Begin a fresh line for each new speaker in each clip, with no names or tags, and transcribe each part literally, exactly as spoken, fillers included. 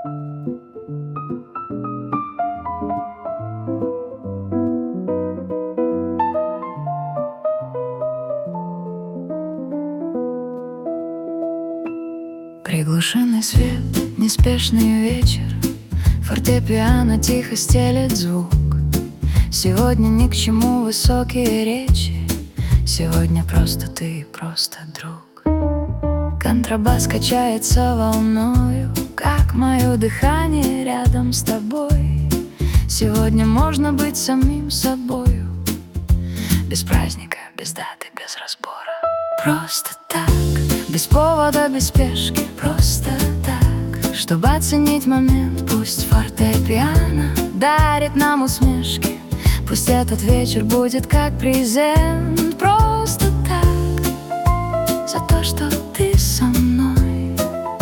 Приглушенный свет, неспешный вечер, фортепиано тихо стелет звук. Сегодня ни к чему высокие речи, сегодня просто ты, просто друг. Контрабас качается волною, как мое дыхание рядом с тобой. Сегодня можно быть самим собою, без праздника, без даты, без разбора. Просто так, без повода, без спешки, просто так, чтобы оценить момент. Пусть фортепиано дарит нам усмешки, пусть этот вечер будет как презент. Просто так, за то, что ты со мной,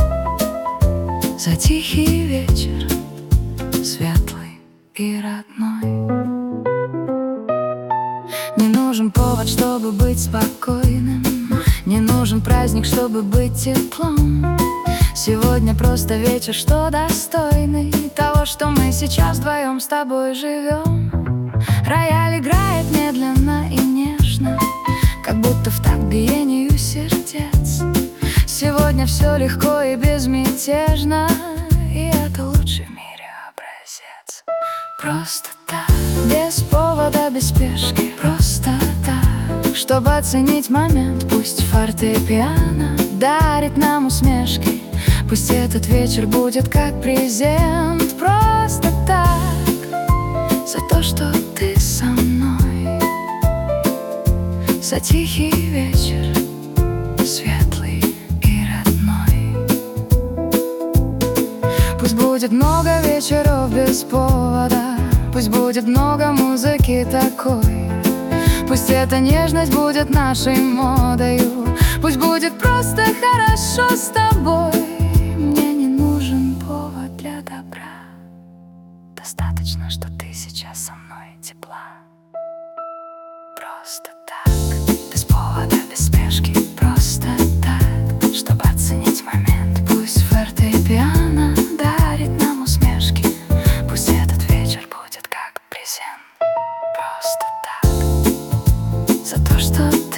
за тихий вечер, светлый и родной. Не нужен повод, чтобы быть спокойным, не нужен праздник, чтобы быть теплом. Сегодня просто вечер, что достойный того, что мы сейчас вдвоем с тобой живем. Рояль играет медленно и нежно, как будто в такт биению сердец. Сегодня все легко и безмятежно, и это лучший в мире образец. Просто так, без повода, без спешки, просто так, чтобы оценить момент. Пусть фортепиано дарит нам усмешки, пусть этот вечер будет как презент. Просто так, за то, что ты со мной, за тихий вечер, светлый и родной. Пусть будет много вечеров без повода, пусть будет много музыки такой, пусть эта нежность будет нашей модою, пусть будет просто хорошо с тобой. Мне не нужен повод для добра, достаточно, что ты сейчас со мной тепла. Просто так, без повода, без спешки, просто так, чтобы оценить момент. Пусть фортепиано дарит нам усмешки, пусть этот вечер будет как презент. Просто так, за то, что